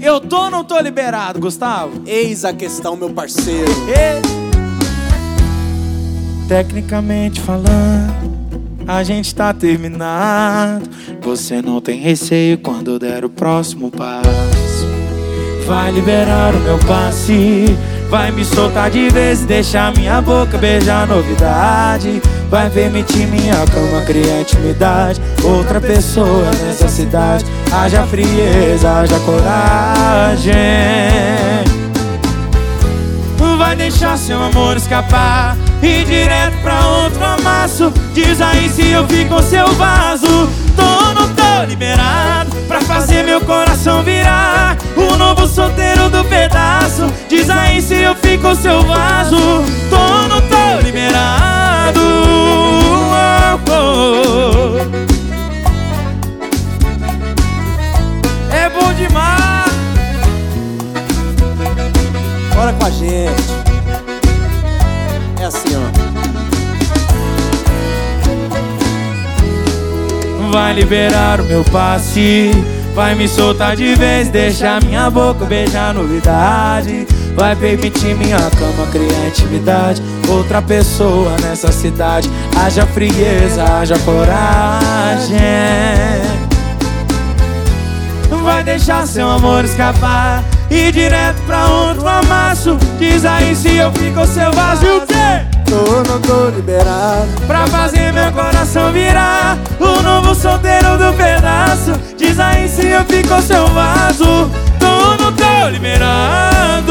Eu tô ou não tô liberado, Gustavo? Eis a questão, meu parceiro. Tecnicamente falando, a gente tá terminado. Você não tem receio quando der o próximo passo. Vai liberar o meu passe, vai me soltar de vez e deixar minha boca beijar novidade. Vai permitir minha cama criar intimidade. Outra pessoa nessa cidade. Haja frieza, haja coragem. Vai deixar seu amor escapar, ir direto pra outro amasso. Diz aí se eu fico com seu vaso. Tô ou não tô liberado pra fazer meu coração virar o novo solteiro do pedaço. Diz aí se eu fico com seu vaso. Tô ou não tô liberado. É bom demais. Bora com a gente. É assim, ó. Vai liberar o meu passe, vai me soltar de vez, deixar minha boca beijar novidade. Vai permitir minha cama criar intimidade. Outra pessoa nessa cidade. Haja frieza, haja coragem. Vai deixar seu amor escapar, ir direto pra outro amasso. Diz aí se eu fico seu vaso. E o quê? Tô ou não tô liberado pra fazer meu coração virar o novo solteiro do pedaço. Diz aí se eu fico seu vaso. Tô ou não tô liberado.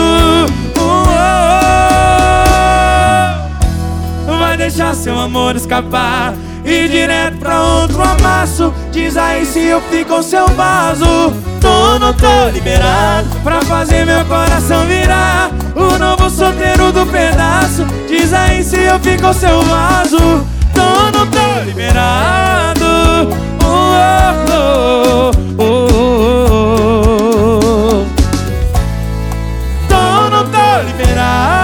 Vai deixar seu amor escapar, ir direto pra outro amasso. Diz aí se eu fico seu vaso. Tô ou não tô liberado pra fazer meu coração virar o novo solteiro do pedaço. Diz aí se eu fico seu vaso. Tô ou não tô liberado. Tô ou não tô liberado.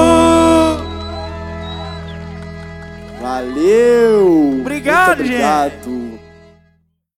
Valeu. Obrigado, Muito obrigado. gente.